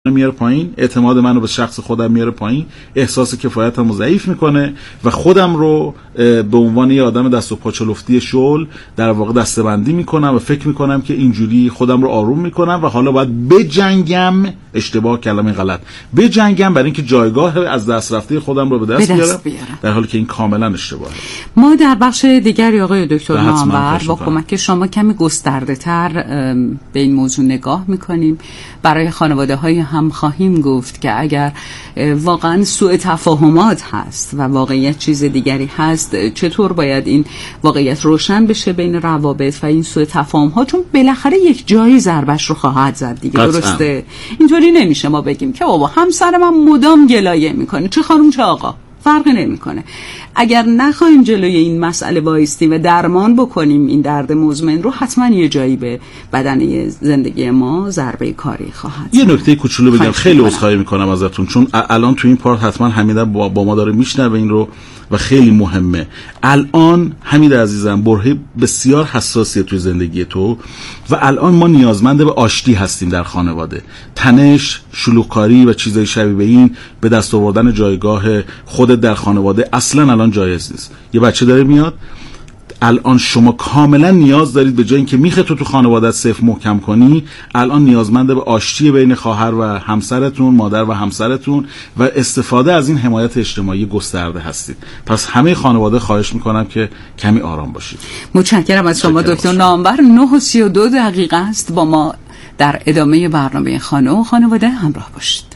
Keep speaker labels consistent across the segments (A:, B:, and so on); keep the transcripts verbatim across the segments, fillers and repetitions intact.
A: میاره پایین، اعتماد منو به شخص خودم میاره پایین، احساس کفایتمو ضعیف میکنه و خودم رو به عنوان یه آدم دست و پا چلفتی شل در واقع دسته‌بندی میکنم و فکر میکنم که اینجوری خودم رو آروم میکنم و حالا باید بجنگم. اشتباه، کلمه غلط، بجنگم برای اینکه جایگاه از دست رفته خودم رو به دست بیارم، در حالی که این کاملا اشتباهه.
B: ما در بخش دیگری آقای دکتر نامور با کمک شما کمی گسترده تر به این موضوع نگاه میکنیم. برای خانواده های هم خواهیم گفت که اگر واقعا سوء تفاهمات هست و واقعیت چیز دیگری هست، چطور باید این واقعیت روشن بشه بین روابط و این سوء تفاهم ها، چون بالاخره یک جایی ضربش رو خواهد زد دیگه. درسته؟ اینطوری نمیشه ما بگیم که بابا همسر من مدام گلایه میکنه، چه خانم چه آقا، فرقی نمیکنه. اگر نخواهیم جلوی این مسئله وایستیم و درمان بکنیم این درد مزمن رو، حتما یه جایی به بدنه زندگی ما ضربه کاری خواهد.
A: یه نکته کوچولو بگم، خیلی عذرخواهی میکنم ازتون، چون الان تو این پارت حتما حمیده با, با ما داره میشنوه این رو و خیلی مهمه. الان حمید عزیزم برهه بسیار حساسیه توی زندگی تو و الان ما نیازمند به آشتی هستیم در خانواده. تنش، شلوغکاری و چیزای شبیه به این به دست آوردن جایگاه خودت در خانواده اصلا الان جایز نیست. یه بچه داره میاد، الان شما کاملا نیاز دارید به جای اینکه میخه تو تو خانواده‌ات صفر محکم کنی، الان نیازمند به آشتی بین خواهر و همسرتون، مادر و همسرتون و استفاده از این حمایت اجتماعی گسترده هستید. پس همه خانواده خواهش میکنم که کمی آرام باشید.
B: متشکرم از شما دکتر نامور. نه و سی و دو دقیقه است. با ما در ادامه برنامه خانه و خانواده همراه باشید.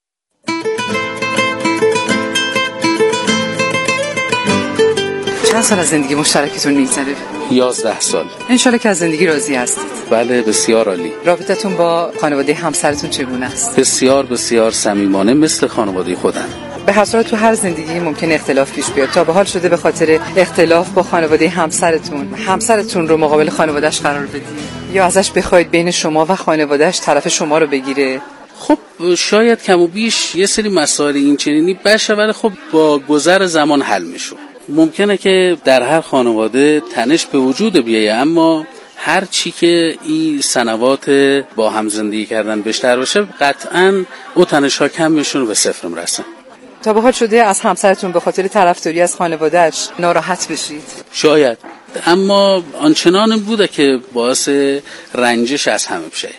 C: چند سال از زندگی مشترکتون میگذره؟
D: یازده سال.
C: انشالله که از زندگی راضی هستید.
D: بله بسیار عالی.
C: رابطتون با خانواده همسرتون چگونه است؟
D: بسیار بسیار صمیمانه، مثل خانواده خودم.
C: به هر صورت تو هر زندگی ممکن اختلاف پیش بیاد. تا به حال شده به خاطر اختلاف با خانواده همسرتون همسرتون رو مقابل خانواده‌اش قرار بدید یا ازش بخواید بین شما و خانواده‌اش طرف شما رو بگیره؟
D: خب شاید کم و بیش یه سری مسائل این چنینی بشه، ولی خب با گذر زمان حل میشه. ممکنه که در هر خانواده تنش به وجود بیایه، اما هر چی که این سنوات با هم زندگی کردن بیشتر باشه، قطعاً او تنش ها کم میشون و به صفر میرسن.
C: تا به حال شده از همسرتون به خاطر طرفداری از خانواده‌اش ناراحت بشید؟
D: شاید، اما آنچنان بوده که باعث رنجش از همه بشه.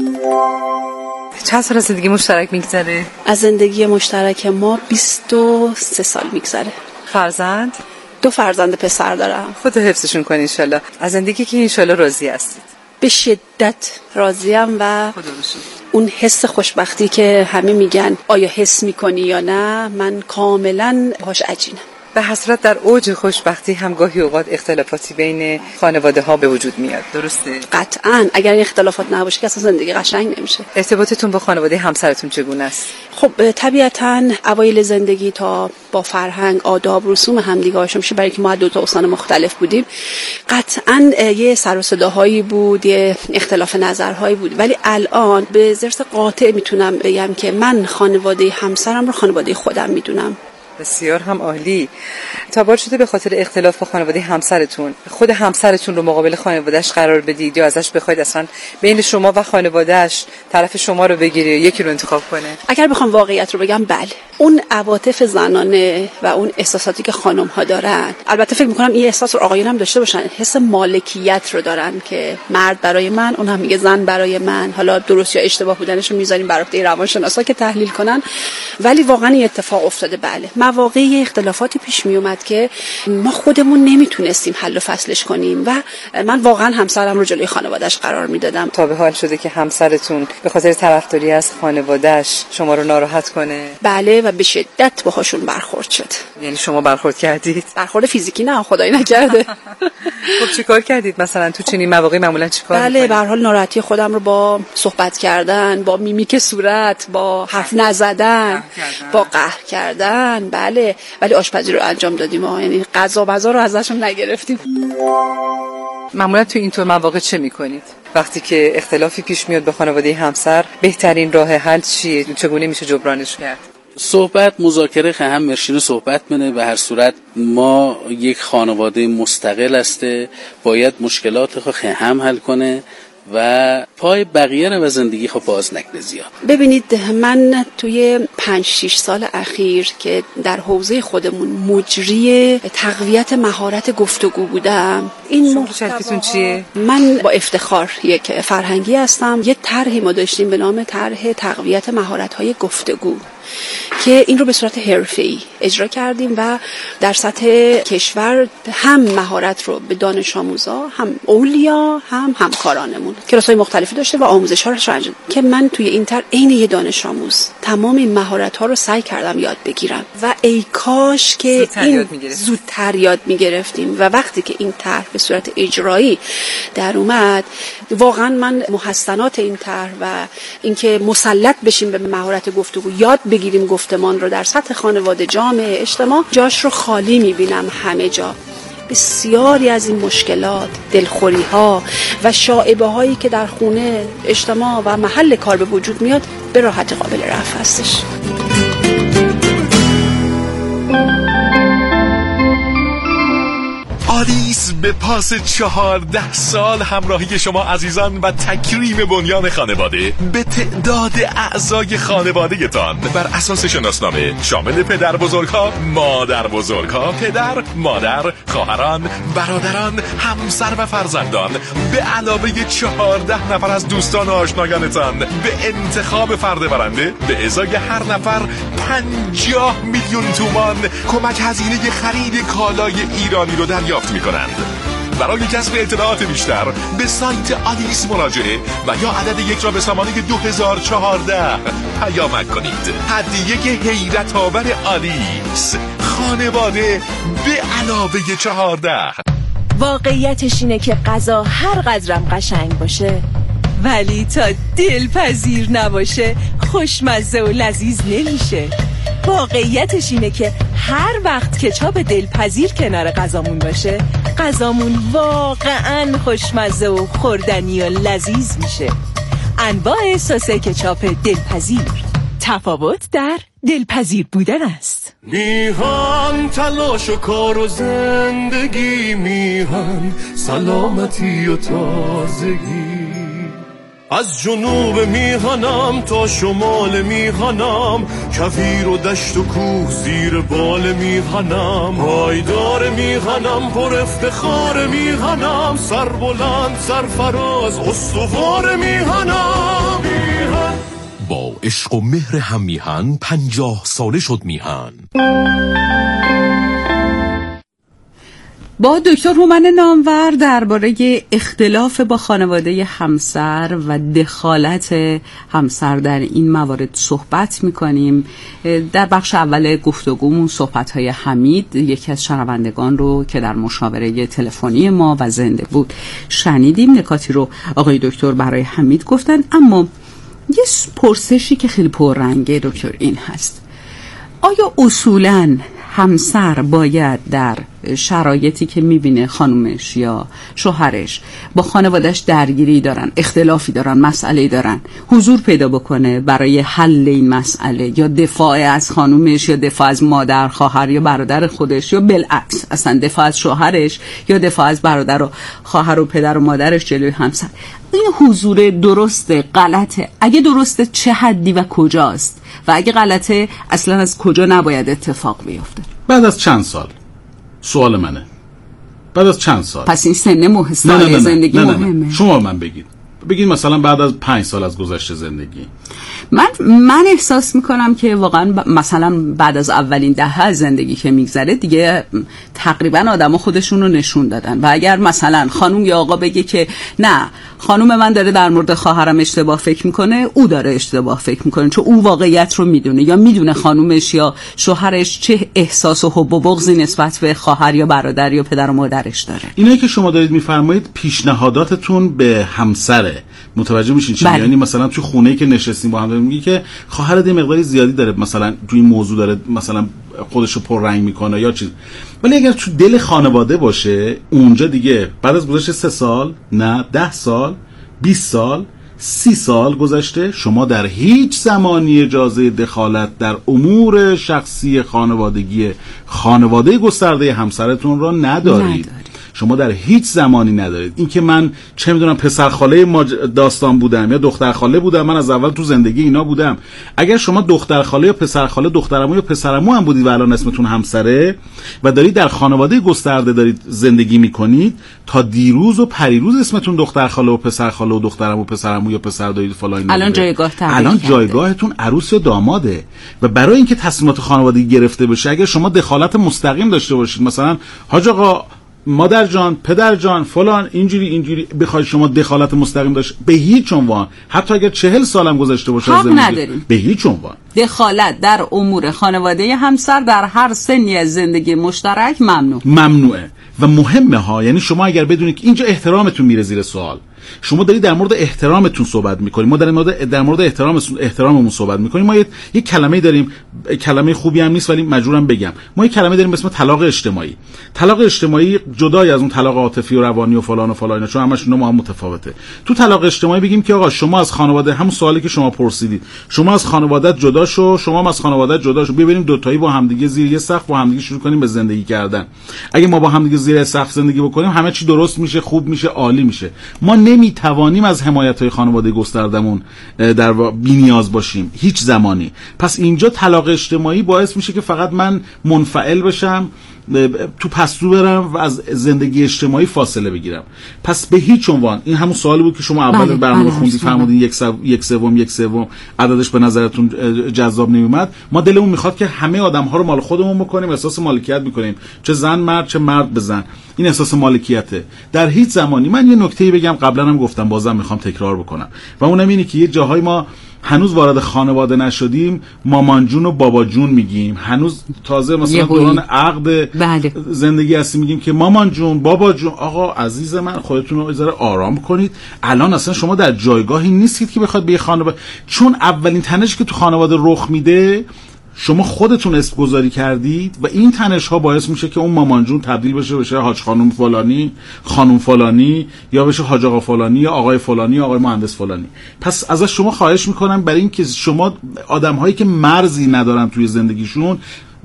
C: چند سال از زندگی مشترک میگذره؟
E: از زندگی مشترک ما بیست و سه سال میگذره.
C: فرزند؟
E: دو فرزند پسر دارم.
C: خدا حفظشون کنه انشالله. از زندگی که انشالله راضی هستید؟
E: به شدت راضیم و
C: خدا بشون.
E: اون حس خوشبختی که همه میگن آیا حس میکنی یا نه، من کاملا باهاش عجینم.
C: به حسرت در اوج خوشبختی هم گاهی اوقات اختلافاتی بین خانواده ها به وجود میاد، درسته؟
E: قطعاً. اگر این اختلافات نباشه که اصلا زندگی قشنگ نمیشه.
C: ارتباطتون با خانواده همسرتون چگونه است؟
E: خب طبیعتاً اوایل زندگی تا با فرهنگ، آداب، رسوم همدیگه آشنا میشه، برای که ما دو تا استان مختلف بودیم، قطعاً یه سر و صداهایی بود، یه اختلاف نظرهایی بود، ولی الان به ظرف قاطع میتونم بگم که من خانواده همسرم رو خانواده خودم میدونم.
C: بسیار هم عالی. تا بار شده به خاطر اختلاف با خانواده همسرتون خود همسرتون رو مقابل خانواده‌اش قرار بدید یا ازش بخواید اصلا بین شما و خانواده‌اش طرف شما رو بگیره، یکی رو انتخاب کنه؟
E: اگر بخوام واقعیت رو بگم، بله، اون عواطف زنانه و اون احساساتی که خانم‌ها دارن، البته فکر می‌کنم این احساس رو آقایون هم داشته باشن، حس مالکیت رو دارن که مرد برای من، اون هم میگه زن برای من. حالا درست یا اشتباه بودنش رو می‌ذاریم برای عهده روانشناسا که تحلیل کنن، ولی واقعا این اتفاق افتاده. بله، مواقعی اختلافاتی پیش می اومد که ما خودمون نمیتونستیم حل و فصلش کنیم و من واقعا همسرم رو جلوی خانواده‌اش قرار میدادم.
C: تا به حال شده که همسرتون به خاطر طرفداری از خانواده‌اش شما رو ناراحت کنه؟
E: بله، و به شدت باهاشون برخورد شد.
C: یعنی شما برخورد کردید؟
E: برخورد فیزیکی نه، خدایی نکرده.
C: خب چیکار کردید مثلا تو چنین مواقعی؟ معمولا چیکار می‌کنید؟
E: بله، به هر حال ناراحتی خودم رو با صحبت کردن، با میمیک صورت، با حرف نزدن، با قهر کردن، بله، ولی آشپزی رو انجام دادیم، یعنی غذا بازا رو ازشون نگرفتیم.
C: معمولا تو اینطور مواقع چه میکنید؟ وقتی که اختلافی پیش میاد به خانواده همسر، بهترین راه حل چیه؟ چگونه میشه جبرانش کرد؟
D: صحبت، مذاکره، هم مرشین صحبت منه. به هر صورت ما یک خانواده مستقل هسته، باید مشکلات خو هم حل کنه و پای بقیه رو به زندگی خب باز نکنه زیاد.
E: ببینید من توی پنج شش سال اخیر که در حوزه خودمون مجری تقویت مهارت گفتگو بودم، این
C: محتواتون چیه؟
E: من با افتخار یک فرهنگی هستم. یه طرحی ما داشتیم به نام طرح تقویت مهارت‌های گفتگو که این رو به صورت حرفه‌ای اجرا کردیم و در سطح کشور هم مهارت رو به دانش آموزا، هم اولیا، هم همکارانمون کلاس‌های مختلفی داشته و آموزش‌ها رو انجام که من توی این طرح عین یه دانش آموز تمام این مهارت‌ها رو سعی کردم یاد بگیرم و ای کاش که این زودتر یاد می‌گرفتیم و وقتی که این طرح به صورت اجرایی در اومد، واقعا من محسنات این طرح و اینکه مسلط بشیم به مهارت گفتگو، یاد بگیریم گفتمان رو در سطح خانواده، جامعه، اجتماع، جاش رو خالی می‌بینم همه جا. بسیاری از این مشکلات، دلخوری ها و شائبه هایی که در خونه، اجتماع و محل کار به وجود میاد به راحتی قابل رفع هستش.
F: آلیس به پاس چهارده سال همراهی شما عزیزان و تکریم بنیان خانواده به تعداد اعضای خانواده‌تان بر اساس شناسنامه شامل پدر بزرگها، مادر بزرگها، پدر، مادر، خواهران، برادران، همسر و فرزندان به علاوه چهارده نفر از دوستان و آشنایانتان به انتخاب فرد برنده به ازای هر نفر پنجاه میلیون تومان کمک هزینه خرید کالای ایرانی رو دریافت می کنند. برای کسب اطلاعات بیشتر به سایت آلیس مراجعه و یا عدد یک را به سامانه دو هزار و چهارده پیامک کنید. هدیه حیرت آور آلیس، خانواده به علاوه چهارده.
G: واقعیتش اینه که غذا هر قدرم قشنگ باشه ولی تا دلپذیر نباشه خوشمزه و لذیذ نمیشه. واقعیتش اینه که هر وقت کچاپ دلپذیر کنار غذامون باشه غذامون واقعا خوشمزه و خوردنی و لذیذ میشه. انواع سس کچاپ دلپذیر، تفاوت در دلپذیر بودن است.
H: میهن تلاش و کار و زندگی، میهن سلامتی و تازگی. از جنوب میهنم تا شمال میهنم، کویر و دشت و کوه زیر بال میهنم. پایدار میهنم، پر افتخار میهنم، سر بلند سرفراز استوار میهنم. میهن
F: با عشق و مهر هم میهن پنجاه ساله شد میهن.
B: با دکتر هومن نامور درباره اختلاف با خانواده همسر و دخالت همسر در این موارد صحبت می‌کنیم. در بخش اول گفتگومون صحبت‌های حمید، یکی از شنوندگان رو که در مشاوره تلفنی ما و زنده بود شنیدیم. نکاتی رو آقای دکتر برای حمید گفتن، اما یه پرسشی که خیلی پررنگه دکتر این هست: آیا اصولاً همسر باید در شرایطی که میبینه خانومش یا شوهرش با خانوادهش درگیری دارن، اختلافی دارن، مسئله دارن، حضور پیدا بکنه برای حل این مسئله، یا دفاع از خانومش یا دفاع از مادر، خواهر یا برادر خودش، یا بالعکس اصلا دفاع از شوهرش یا دفاع از برادر و خواهر و پدر و مادرش جلوی همسر؟ این حضور درسته، غلطه؟ اگه درسته چه حدی و کجاست؟ و اگه غلطه اصلا از کجا نباید اتفاق بیفته؟
A: بعد از چند سال؟ سوال منه. بعد از چند سال؟
B: پس این سن مهم سال نه نه نه زندگی
A: نه نه
B: مهمه.
A: نه. شما من بگید بگید مثلا بعد از پنج سال از گذشته زندگی.
B: من من احساس میکنم که واقعا ب... مثلا بعد از اولین دهه از زندگی که میگذره دیگه تقریبا آدما خودشون رو نشون دادن. و اگر مثلا خانم یا آقا بگه که نه خانم من داره در مورد خواهرم اشتباه فکر میکنه، او داره اشتباه فکر میکنه، چون او واقعیت رو میدونه، یا میدونه خانومش یا شوهرش چه احساس و حب و بغضی نسبت به خواهر یا برادر یا پدر و مادرش داره.
A: اینایی که شما دارید میفرمایید پیشنهاداتتون به همسره، متوجه میشین چی؟ یعنی مثلا تو خونه‌ای که نشستیم با هم داریم میگی که خواهرت یه مقداری زیادی داره مثلا تو این موضوع داره مثلا خودشو پررنگ میکنه یا چیز، ولی اگر تو دل خانواده باشه اونجا دیگه بعد از گذشت سه سال، نه ده سال، بیست سال، سی سال گذشته، شما در هیچ زمانی اجازه دخالت در امور شخصی خانوادگی خانواده گسترده همسرتون را ندارید. نداری. شما در هیچ زمانی ندارید. این که من چه میدونم پسر خاله ماج... داستان بودم یا دختر خاله بودم، من از اول تو زندگی اینا بودم. اگر شما دختر خاله یا پسر خاله، دخترعمو یا پسرعمو هم بودید و الان اسمتون همسره و دارید در خانواده گسترده دارید زندگی میکنید، تا دیروز و پریروز اسمتون دختر خاله و پسر خاله و دخترعمو و پسرعمو یا پسر دایی فلان،
B: الان جایگاه
A: الان جایگاهتون عروس یا داماده. و برای اینکه تصمیمات خانوادگی گرفته بشه، اگر شما دخالت مستقیم داشته باشید، مثلا حاج آقا، مادر جان، پدر جان، فلان، اینجوری اینجوری بخواید شما دخالت مستقیم داشت، به هیچ عنوان، حتی اگر چهل سالم گذشته باشه
B: حق نداریم
A: به هیچ عنوان
B: دخالت در امور خانواده همسر در هر سنی از زندگی مشترک ممنوع
A: ممنوعه. و مهمه ها، یعنی شما اگر بدونید که اینجا احترامتون میره زیر سوال، شما دارید در مورد احترامتون صحبت میکنیم، ما در مورد در مورد احترام احتراممون صحبت میکنیم. ما یه, یه کلمه داریم، کلمه خوبی هم نیست ولی مجبورم بگم، ما یه کلمه داریم به اسم طلاق اجتماعی. طلاق اجتماعی جدای از اون طلاق عاطفی و روانی و فلان و فلان، چون همش اینا ما هم متفاوته. تو طلاق اجتماعی بگیم که آقا شما از خانواده، همون سوالی که شما پرسیدید، شما از خانواده‌ات جدا شو، شما هم از خانواده‌ات جدا شو، ببینیم دو تایی با همدیگه زیر یه سقف با همدیگه شروع کنیم به زندگی کردن. اگه ما با همدیگه زیر سقف زندگی بکنیم، همه چی درست میشه، خوب میشه، عالی میشه. ما نمیتوانیم از حمایت‌های خانواده گستردمون در بی‌نیاز باشیم هیچ زمانی. پس اینجا طلاق اجتماعی باعث میشه که فقط من منفعل بشم، تو پستو برم و از زندگی اجتماعی فاصله بگیرم. پس به هیچ عنوان، این همون سوالی بود که شما اول بله، برنامه بله، خوندید فرمودین یک سو... یک سوم یک سوم عددش به نظرتون جذاب نمیومد. ما دلمون میخواد که همه آدم‌ها رو مال خودمون بکنیم، احساس مالکیت میکنیم، چه زن مرد چه مرد بزن، این احساس مالکیته. در هیچ زمانی من یه نکته‌ای بگم، قبلا هم گفتم بازم میخوام تکرار بکنم، و اونم اینه که یه جاهای ما هنوز وارد خانواده نشدیم، مامان جون و بابا جون میگیم. هنوز تازه مثلا دوران عقد
B: بله.
A: زندگی هستیم میگیم که مامان جون، بابا جون. آقا عزیز من، خودتون رو ذره آرام کنید. الان اصلا شما در جایگاهی نیستید که بخواد به خانواده، چون اولین تنشی که تو خانواده رخ میده شما خودتون اسم گذاری کردید و این تنش ها باعث میشه که اون مامان جون تبدیل بشه بشه حاج خانم فلانی، خانم فلانی، یا بشه حاج آقا فلانی، یا آقای فلانی، یا آقای مهندس فلانی. پس ازش شما خواهش میکنم برای اینکه شما آدم هایی که مرزی ندارن توی زندگیشون،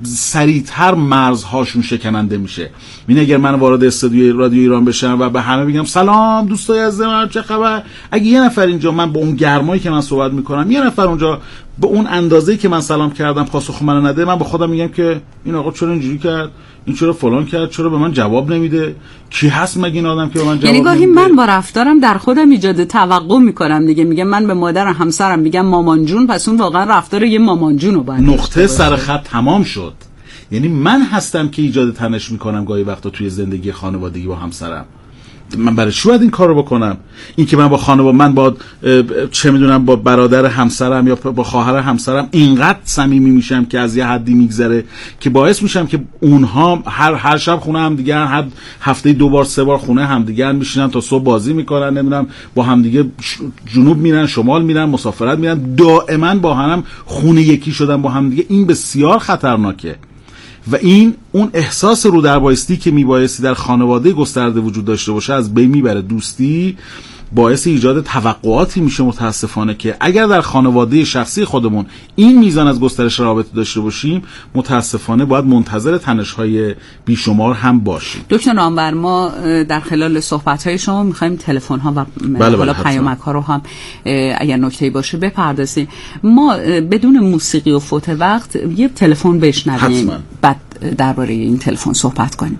A: سریعتر مرزهاشون شکننده میشه. این اگر من وارد استودیوی رادیو ایران بشم و به همه بگم سلام دوستای عزیز من چه خبر، اگه یه نفر اینجا من با اون گرمایی که من صحبت میکنم، یه نفر اونجا به اون اندازه‌ای که من سلام کردم پاسخ منو نده، من با خودم میگم که این آقا چرا اینجوری کرد، این چرا فلان کرد، چرا به من جواب نمیده، کی هست مگه این آدم که به من جواب
B: یعنی
A: گاهی
B: من با رفتارم در خودم ایجاد توقع میکنم دیگه. میگم من به مادر و همسرم میگم مامان جون، پس اون واقعا رفتار یه مامان جون رو باید
A: نقطه سر خط تمام شد. یعنی من هستم که ایجاد تنش میکنم گاهی وقتا توی زندگی خانوادگی با همسرم. من برای چی باید این کارو بکنم؟ این که من با خانواده، من با چه میدونم با برادر همسرم یا با خواهر همسرم اینقدر صمیمی میشم که از یه حدی میگذره که باعث میشم که اونها هر هر شب خونه هم دیگه، هر هفته دو بار سه بار خونه هم دیگه میشینن تا صبح بازی میکنن، نمیدونم با هم دیگه جنوب میرن، شمال میرن، مسافرت میرن، دائما با هم خونه یکی شدن با هم دیگه. این بسیار خطرناکه و این اون احساس رو در بایستی که میبایستی در خانواده گسترده وجود داشته باشه از بین میبره. دوستی باعث ایجاد توقعاتی میشه متاسفانه که اگر در خانواده شخصی خودمون این میزان از گسترش روابط داشته باشیم، متاسفانه باید منتظر تنش‌های بیشمار هم باشیم.
B: دکتر نامور، ما در خلال صحبت‌های شما می‌خوایم تلفن‌ها و
A: بله
B: حالا پیامک‌ها رو هم اگر نکته‌ای باشه بپردازیم. ما بدون موسیقی و فوت وقت یه تلفن بشنویم، بعد درباره این تلفن صحبت کنیم.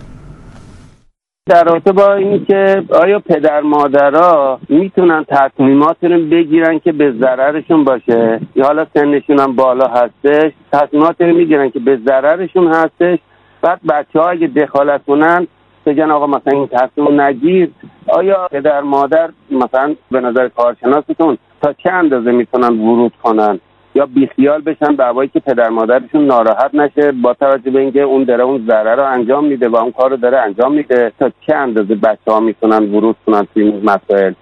I: در رابطه با این که آیا پدر مادرها میتونن تصمیماتی رو بگیرن که به ضررشون باشه، یا حالا سنشون هم بالا هستش، تصمیماتی رو میگیرن که به ضررشون هستش، بعد بچه‌ها اگه دخالت کنن بگن آقا مثلا این تصمیم نگیر. آیا پدر مادر مثلا به نظر کارشناستون تا چه اندازه میتونن ورود کنن یا بیخیال بشن به هوایی که پدر مادرشون ناراحت نشه، با توجه به اینکه اون داره اون ضرر رو انجام میده و اون کار رو داره انجام میده، تا چه اندازه بچه‌ها میتونن ورود کنن توی این مسائل؟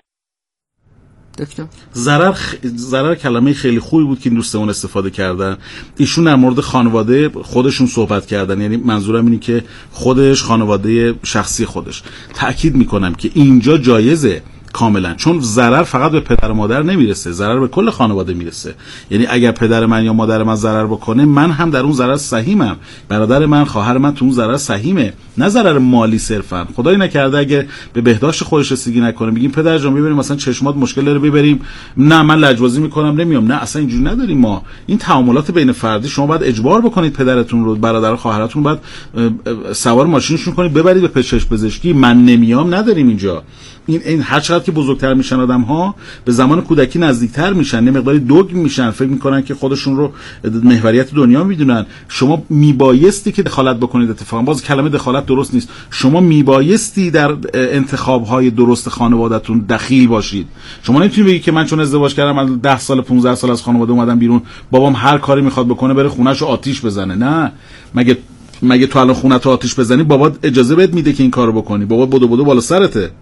B: دکتر
A: ضرر خ... ضرر کلمه خیلی خوبی بود که این دوستمون استفاده کردن. ایشون در مورد خانواده خودشون صحبت کردن، یعنی منظورم اینه که خودش، خانواده شخصی خودش. تأکید میکنم که اینجا جایزه کاملا، چون ضرر فقط به پدر و مادر نمیرسه، ضرر به کل خانواده میرسه. یعنی اگر پدر من یا مادر من ضرر بکنه، من هم در اون ضرر سهیمم، برادر من، خواهر من تو اون ضرر سهیمه، نه ضرر مالی صرفا. خدای نکرده اگه به بهداشت خودش رسیدگی نکنه، میگیم پدر جان ببریم مثلا چشمات مشکل داره ببریم، نه من لجبازی میکنم نمیام، نه اصلا اینجوری نداریم ما. این تعاملات بین فردی شما باید اجبار بکنید پدرتون رو، برادر و خواهرتون باید سوار ماشینشون کنید ببرید به پزشک پزشکی، من نمیام نداریم اینجا. این این هر چقدر که بزرگتر میشن آدم‌ها به زمان کودکی نزدیکتر میشن، یه مقداری دوگ میشن، فکر میکنن که خودشون رو محوریت دنیا میدونن. شما میبایستی که دخالت بکنید، اتفاقا باز کلمه دخالت درست نیست، شما میبایستی در انتخاب‌های درست خانواده‌تون دخیل باشید. شما نمیتونید بگید که من چون ازدواج کردم من ده سال پانزده سال از خانواده اومدم بیرون، بابام هر کاری میخواد بکنه بره خونه‌شو آتیش بزنه. نه، مگه مگه تو الان خونه‌تو آتیش بزنی بابات اجازه بهت میده که این کارو بکنی؟ بابا بدو بدو بالا سرته.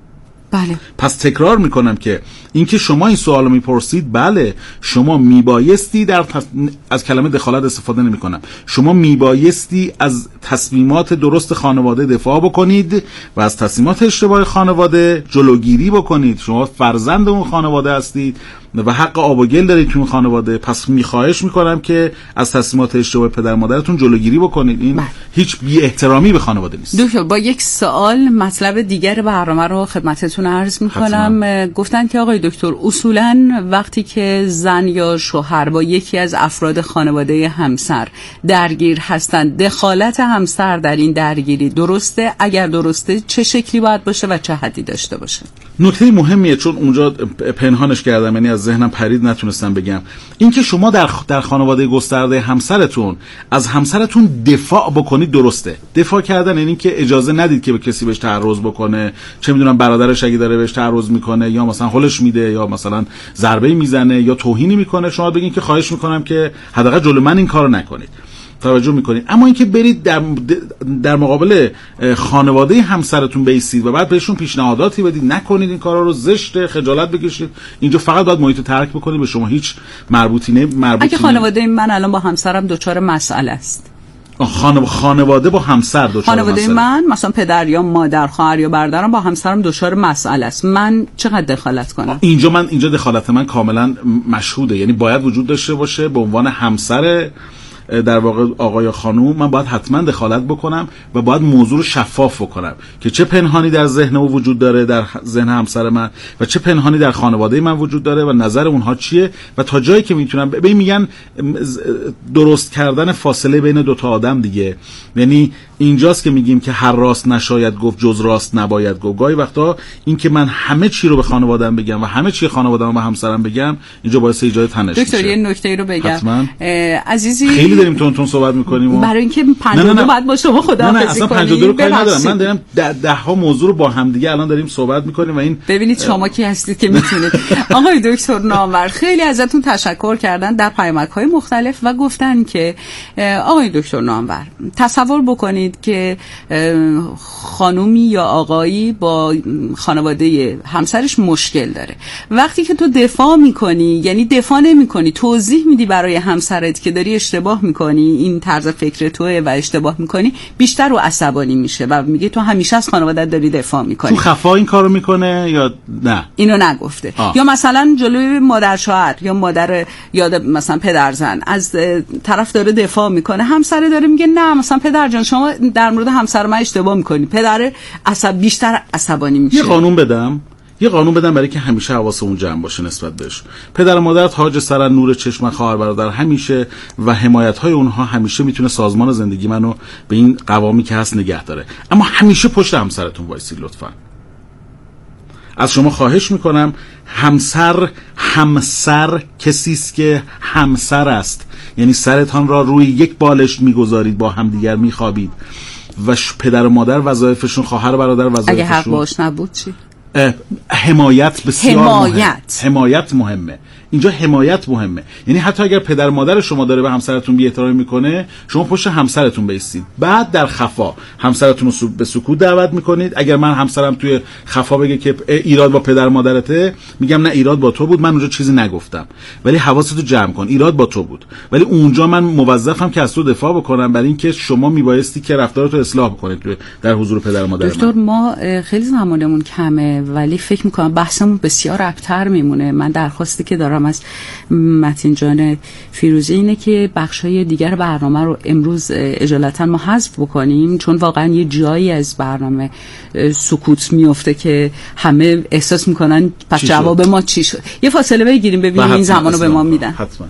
B: بله.
A: پس تکرار میکنم که اینکه شما این سوالو میپرسید، بله شما میبایستی در تص... از کلمه دخالت استفاده نمیکنم، شما میبایستی از تصمیمات درست خانواده دفاع بکنید و از تصمیمات اشتباه خانواده جلوگیری بکنید. شما فرزند اون خانواده هستید و حق آب و گل دارید تو اون خانواده، پس میخواهش میکنم که از تصمیمات اشتباه پدر مادرتون جلوگیری بکنید. این بله. هیچ بی احترامی به خانواده نیست.
B: دکتر با یک سوال مطلب دیگر برنامه رو خدمتتون عرض میکنم. گفتن که آقای دکتر اصولا وقتی که زن یا شوهر با یکی از افراد خانواده همسر درگیر هستند، دخالت همسر در این درگیری درسته؟ اگر درسته چه شکلی باید باشه و چه حدی داشته باشه؟
A: نکته مهمیه، چون اونجا پنهانش کردم، یعنی از ذهنم پرید نتونستم بگم. اینکه شما در در خانواده گسترده همسرتون از همسرتون دفاع بکنید درسته. دفاع کردن یعنی که اجازه ندید که به کسی بهش تعرض بکنه، چه میدونم برادرش اگه داره بهش تعرض میکنه یا مثلا هولش میده یا مثلا ضربه میزنه یا توهینی میکنه، شما بگین که خواهش میکنم که حداقل جلوی من این کارو نکنید. توجه میکنید. اما اینکه برید در در مقابل خانواده همسرتون بیستید و بعد بهشون پیشنهاداتی بدید نکنید این کارا رو، زشت، خجالت بکشید، اینجا فقط باید محیط رو ترک بکنید، به شما هیچ مربوطی نه. مربوطی
B: اگه خانواده من الان با همسرم دچار مسئله است،
A: خانو... خانواده با همسر دچار
B: خانواده
A: مسئله،
B: من مثلا پدر یا مادر، خواهر یا برادرم با همسرم دچار مسئله است، من چقدر دخالت کنم؟
A: اینجا من اینجا دخالت من کاملا مشهوده، یعنی باید وجود داشته باشه به عنوان همسر در واقع آقا یا خانوم، من باید حتما دخالت بکنم و باید موضوع رو شفاف بکنم که چه پنهانی در ذهن او وجود داره، در ذهن همسر من، و چه پنهانی در خانواده من وجود داره و نظر اونها چیه، و تا جایی که میتونم. ببین میگن درست کردن فاصله بین دو تا آدم دیگه، یعنی اینجاست که میگیم که هر راست نشاید گفت جز راست نباید گفت. گاهی وقتا این که من همه چی رو به خانواده‌ام بگم و همه چی خانواده‌ام به همسرم بگم، اینجا باعث ایجاد تنش میشه.
B: دکتر یه نکته رو بگم عزیزی،
A: خیلی داریم تون تون صحبت میکنیم
B: برای اینکه پنجاه و دو بعد با شما خداحافظی کنیم. نه نه اصلا پنجاه و دو رو کاری ندارم، من دارم ده, ده ها موضوع رو با هم دیگه الان داریم صحبت میکنیم و این ببینید شما کی هستید که میتونید. آقای دکتر نامور خیلی ازتون تشکر کردن در پیامک‌های مختلف و گفتن که آقای دکتر نامور تصور بکنید که خانومی یا آقایی با خانواده همسرش مشکل داره، وقتی که تو دفاع میکنی، یعنی دفاع نمیکنی، توضیح میدی برای همسرت که داری اشتباه میکنی، این طرز فکر توئه و اشتباه میکنی، بیشتر رو عصبانی میشه و میگه تو همیشه از خانواده‌ات داری دفاع میکنی.
A: تو خفا این کارو میکنه یا نه؟
B: اینو نگفته. آه. یا مثلا جلوی مادر شوهر یا مادر یا مثلا پدر زن از طرف داره دفاع میکنه، همسر داره میگه نه مثلا پدر جان شما در مورد همسر من اشتباه میکنی، پدر عصب بیشتر عصبانی میشه.
A: یه قانون بدم یه قانون بدم برای که همیشه حواسمون جمع باشه نسبت بهش. پدر و مادر تاج سرن، نور چشم، خواهر برادر همیشه و حمایت‌های اونها همیشه میتونه سازمان زندگی منو به این قوامی که هست نگه داره. اما همیشه پشت همسرتون وایسید لطفاً. از شما خواهش میکنم، همسر همسر کسی است که همسر است، یعنی سرتان را روی یک بالشت میگذارید، با هم دیگر میخوابید و پدر و مادر وظایفشون، خواهر و برادر وظایفشون.
B: اگه حق باش نبود چی؟
A: حمایت بسیار
B: حمایت.
A: مهم. حمایت مهمه اینجا، حمایت مهمه. یعنی حتی اگر پدر مادر شما داره به همسرتون بی احترامی میکنه، شما پشت همسرتون بایستید، بعد در خفا همسرتون رو به سکوت دعوت میکنید. اگر من همسرم توی خفا بگه که ایراد با پدر مادرته، میگم نه ایراد با تو بود، من اونجا چیزی نگفتم، ولی حواستو جمع کن، ایراد با تو بود، ولی اونجا من موظفم که از تو دفاع بکنم، برای اینکه شما میبایستی که رفتارتو اصلاح بکنید در حضور پدر مادر.
B: دکتر ما خیلی زمانمون کمه میکنه، ولی فکر میکنم بحثمون بسیار ابتر میمونه. من درخواستی که دارم از متین جان فیروزی اینه که بخشای دیگر برنامه رو امروز اجالتا ما حذف بکنیم، چون واقعا یه جایی از برنامه سکوت میفته که همه احساس میکنن پس جواب ما چی شد. یه فاصله بگیریم ببینیم این زمانو به ما میدن.
A: حتما.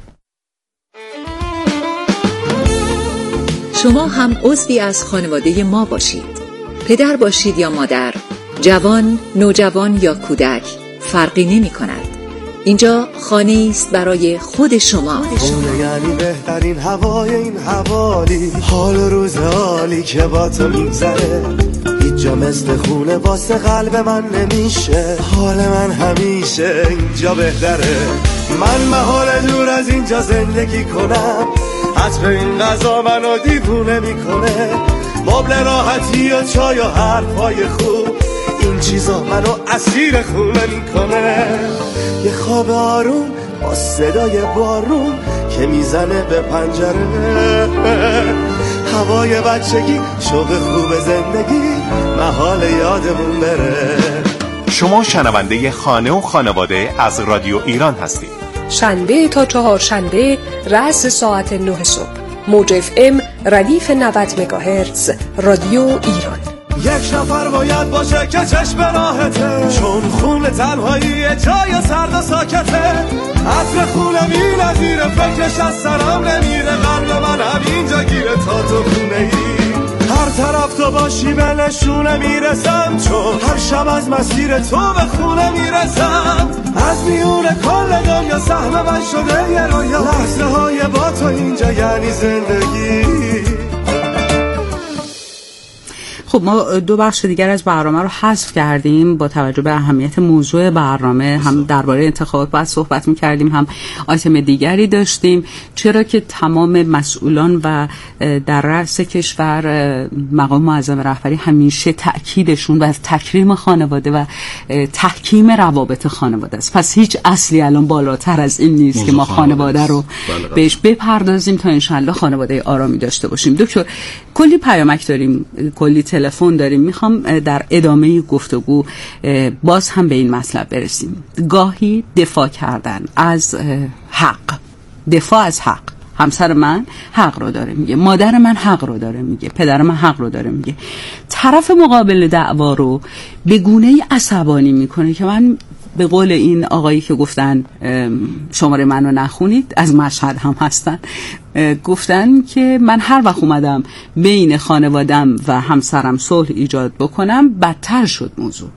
J: شما هم عضوی از خانواده ما باشید. پدر باشید یا مادر، جوان، نوجوان یا کودک، فرقی نمی کند. اینجا خانه است برای خود شما.
K: خونه یعنی بهترین هوای این حوالی، حال و روز عالی که با تو میگذره. هیچ جا مثل خونه واسه قلب من نمیشه، حال من همیشه اینجا بهتره. من محال دور از اینجا زندگی کنم، عطر این غذا منو دیوونه میکنه. مبل راحتی و چای و حرفای خوب، این چیزا منو اسیر خونه میکنه. یه خواب آروم با صدای بارون که میزنه به پنجره، هوای بچگی، شوق خوب زندگی، محال یادمون بره.
F: شما شنونده خانه و خانواده از رادیو ایران هستید.
L: شنبه تا چهارشنبه رأس ساعت نه صبح، موج اف ام ردیف نود مگاهرتز، رادیو ایران.
K: یک نفر باید باشه که چشم راحته، چون خون تنهایی جای سرد و ساکته. عطر خونه بی نظیره، فکرش از سرم نمیره. قلب من همینجا گیره تا تو خونه ای. هر طرف تو باشی به نشونه میرسم، چون هر شب از مسیر تو به خونه میرسم. از میون کل دنیا سهم من شده یه رویا، لحظه های با تو اینجا یعنی زندگی.
B: خب ما دو بخش دیگر از برنامه رو حذف کردیم با توجه به اهمیت موضوع برنامه. هم درباره انتخابات باید صحبت می‌کردیم، هم آیتم دیگری داشتیم، چرا که تمام مسئولان و در رأس کشور مقام معظم رهبری همیشه تأکیدشون بر تکریم خانواده و تحکیم روابط خانواده است. پس هیچ اصلی الان بالاتر از این نیست که ما خانواده رو بله بهش بپردازیم تا انشالله خانواده آرامی داشته باشیم. دکتر کلی پیامک داریم، کلی تلفن داریم، میخوام در ادامه گفتگو باز هم به این مطلب برسیم. گاهی دفاع کردن از حق، دفاع از حق، همسر من حق رو داره میگه، مادر من حق رو داره میگه، پدر من حق رو داره میگه، طرف مقابل دعوا رو به گونه‌ای عصبانی میکنه که من به قول این آقایی که گفتن شماره منو نخونید، از مشهد هم هستن، گفتن که من هر وقت اومدم بین خانوادم و همسرم صلح ایجاد بکنم بدتر شد موضوع.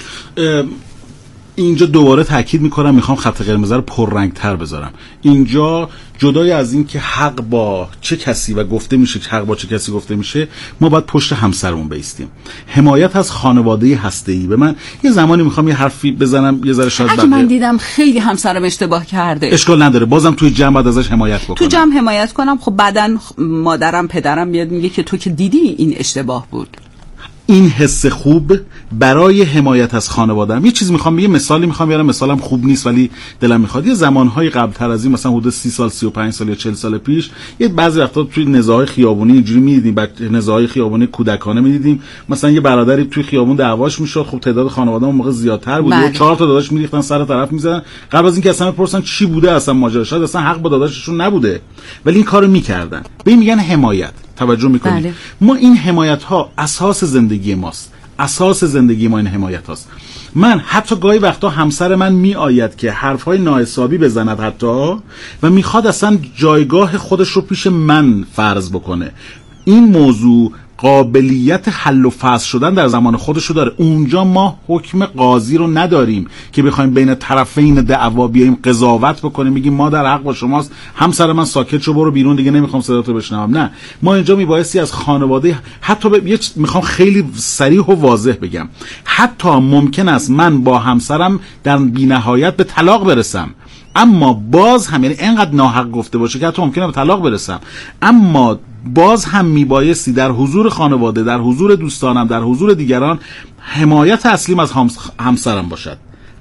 A: اینجا دوباره تاکید میکنم، میخوام خط قرمز رو پررنگ‌تر بذارم. اینجا جدای از این که حق با چه کسی و گفته میشه که حق با چه کسی گفته میشه، ما باید پشت همسرمون بیستیم. حمایت از خانواده هسته‌ای. به من یه زمانی میخوام یه حرفی بزنم یه ذره شاید
B: اگه من دیدم خیلی همسرم اشتباه کرده،
A: اشکال نداره، بازم توی جمع باید ازش حمایت بکنم.
B: تو جمع حمایت کنم. خب بعدن مادرم پدرم میاد میگه که تو که دیدی این اشتباه بود.
A: این حس خوب برای حمایت از خانواده‌ام. یه چیزی میخوام، یه مثالی میخوام بیارم، مثالم خوب نیست ولی دلم میخواد. یه زمانهای قبل‌تر از این، مثلا حدود سی سال سی و پنج سال یا چهل سال پیش، یه بعضی وقتا توی نزاعهای خیابونی اینجوری می‌دیدیم، بعد نزاعهای خیابونی کودکانه می‌دیدیم، مثلا یه برادری توی خیابون دعواش میشد، خب تعداد خانواده‌ام اون موقع زیادتر بود، یه چهار تا داداش میریختن سر طرف می‌زدن، قبل از اینکه اصلا بپرسن چی بوده اصلا ماجرا، شاید اصلا حق با داداششون نبوده ولی این کارو می‌کردن. به این میگن حمایت. توجه میکنید؟ بله. ما این حمایت ها اساس زندگی ماست، اساس زندگی ما این حمایت هاست. من حتی گاهی وقتا همسر من می آید که حرفهای ناحسابی بزند حتی و میخواد اصلا جایگاه خودش رو پیش من فرض بکنه. این موضوع قابلیت حل و فصل شدن در زمان خودش رو داره. اونجا ما حکم قاضی رو نداریم که بخوایم بین طرفین دعوا بیایم قضاوت بکنیم، میگیم ما در حق با شماست، همسر من ساکت شو برو بیرون دیگه نمیخوام صداتو بشنوم. نه، ما اینجا میبایستی از خانواده، حتی ب... یه میخوام خیلی صریح و واضح بگم، حتی ممکن است من با همسرم در بی‌نهایت به طلاق برسم، اما باز هم، یعنی اینقدر ناحق گفته باشه که حتی ممکنه به طلاق برسم، اما باز هم میبایستی در حضور خانواده، در حضور دوستانم، در حضور دیگران، حمایت اصلیم از همسرم باشد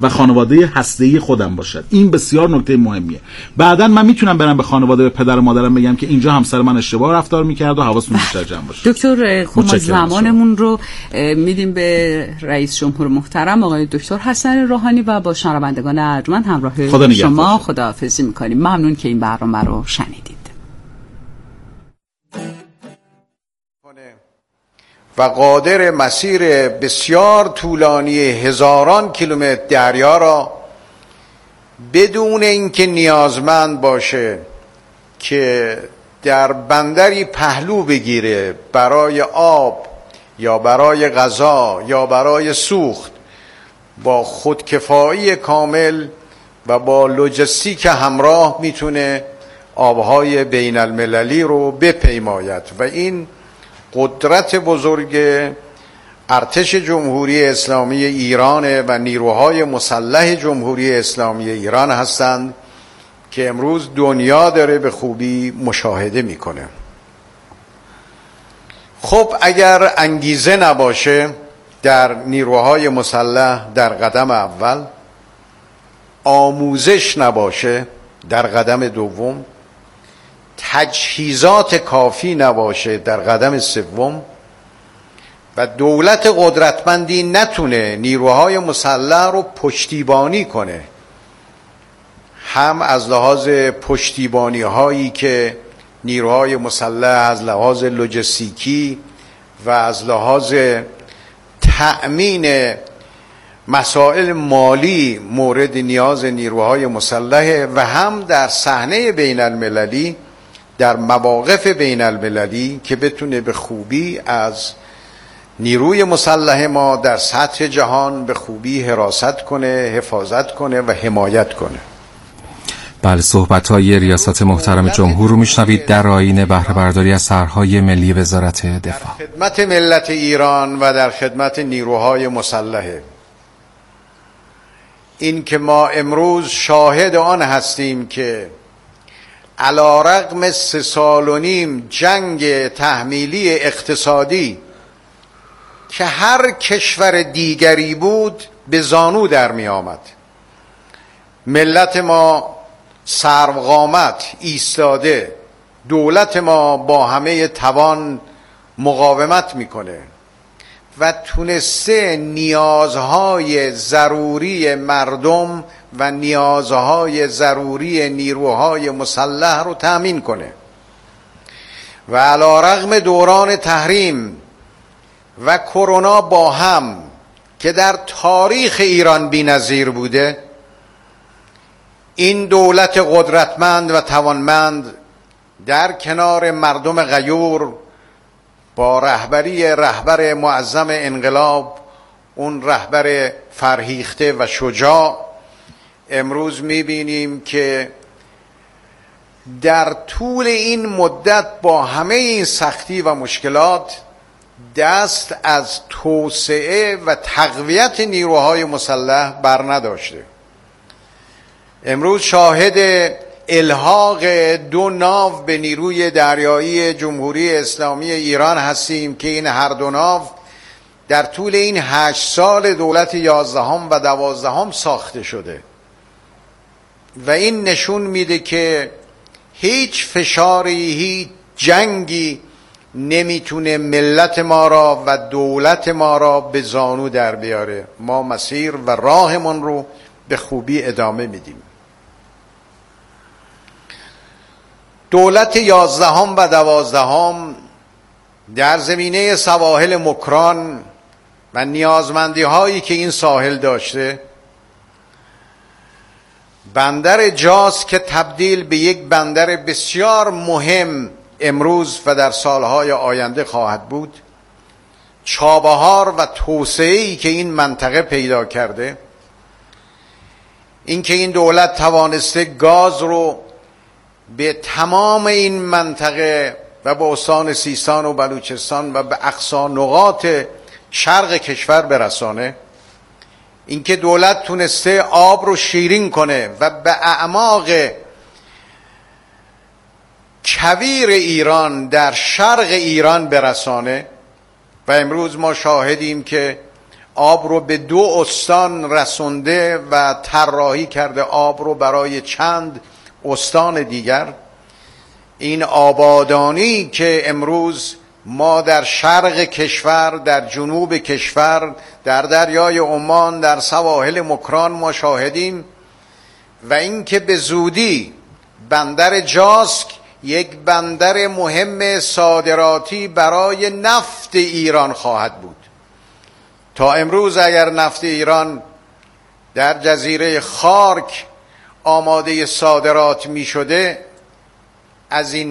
A: و خانواده هسته‌ای خودم باشد. این بسیار نکته مهمیه. بعداً من میتونم برم به خانواده، به پدر و مادرم بگم که اینجا همسر من اشتباه رفتار میکرد و حواستون بیشتر جمع باشه.
B: دکتر خب ما زمانمون رو میدیم به رئیس جمهور محترم آقای دکتر حسن روحانی و با شنوندگان ارجمند همراه
A: خدا
B: شما خداحافظی میکنیم. ممنون که این برنامه رو شنیدید.
M: و قادر مسیر بسیار طولانی هزاران کیلومتر دریا را بدون اینکه نیازمند باشه که در بندری پهلو بگیره برای آب یا برای غذا یا برای سوخت، با خودکفایی کامل و با لوجستیک همراه میتونه آبهای بین المللی رو بپیماید و این قدرت بزرگ ارتش جمهوری اسلامی ایران و نیروهای مسلح جمهوری اسلامی ایران هستند که امروز دنیا داره به خوبی مشاهده میکنه. خب اگر انگیزه نباشه در نیروهای مسلح در قدم اول، آموزش نباشه در قدم دوم، تجهیزات کافی نباشه در قدم سوم و دولت قدرتمندی نتونه نیروهای مسلح رو پشتیبانی کنه، هم از لحاظ پشتیبانی هایی که نیروهای مسلح از لحاظ لوجستیکی و از لحاظ تأمین مسائل مالی مورد نیاز نیروهای مسلح و هم در صحنه بین المللی، در مواقف بین المللی که بتونه به خوبی از نیروی مسلح ما در سطح جهان به خوبی حراست کنه، حفاظت کنه و حمایت کنه.
N: بله، صحبت‌های ریاست محترم جمهور رو میشنوید در آیین بهره برداری از سرهای ملی وزارت دفاع.
M: در خدمت ملت ایران و در خدمت نیروهای مسلحه. این که ما امروز شاهد آن هستیم که علی‌رغم سه سال و نیم جنگ تحمیلی اقتصادی که هر کشور دیگری بود به زانو در می آمد، ملت ما سروقامت ایستاده، دولت ما با همه توان مقاومت میکنه و تونسته نیازهای ضروری مردم و نیازهای ضروری نیروهای مسلح رو تأمین کنه و علی‌رغم دوران تحریم و کرونا با هم که در تاریخ ایران بی‌نظیر بوده، این دولت قدرتمند و توانمند در کنار مردم غیور با رهبری رهبر معظم انقلاب، اون رهبر فرهیخته و شجاع، امروز میبینیم که در طول این مدت با همه این سختی و مشکلات دست از توسعه و تقویت نیروهای مسلح بر نداشته. امروز شاهد الحاق دو ناو به نیروی دریایی جمهوری اسلامی ایران هستیم که این هر دو ناو در طول این هشت سال دولت یازدهم و دوازدهم ساخته شده و این نشون میده که هیچ فشاری، هیچ جنگی نمیتونه ملت ما را و دولت ما را به زانو در بیاره. ما مسیر و راهمون رو به خوبی ادامه میدیم. دولت یازدهم و دوازدهم در زمینه سواحل مکران و نیازمندی هایی که این ساحل داشته، بندر جاس که تبدیل به یک بندر بسیار مهم امروز و در سالهای آینده خواهد بود، چابهار و توسعه‌ای که این منطقه پیدا کرده، اینکه این دولت توانسته گاز رو به تمام این منطقه و به استان سیستان و بلوچستان و به اقصی نقاط شرق کشور برسانه، اینکه دولت تونسته آب رو شیرین کنه و به اعماق کویر ایران در شرق ایران برسانه و امروز ما شاهدیم که آب رو به دو استان رسونده و طراحی کرده آب رو برای چند استان دیگر. این آبادانی که امروز ما در شرق کشور، در جنوب کشور، در دریای عمان، در سواحل مکران ما شاهدیم و اینکه به زودی بندر جاسک یک بندر مهم صادراتی برای نفت ایران خواهد بود. تا امروز اگر نفت ایران در جزیره خارک آماده صادرات می شده، از این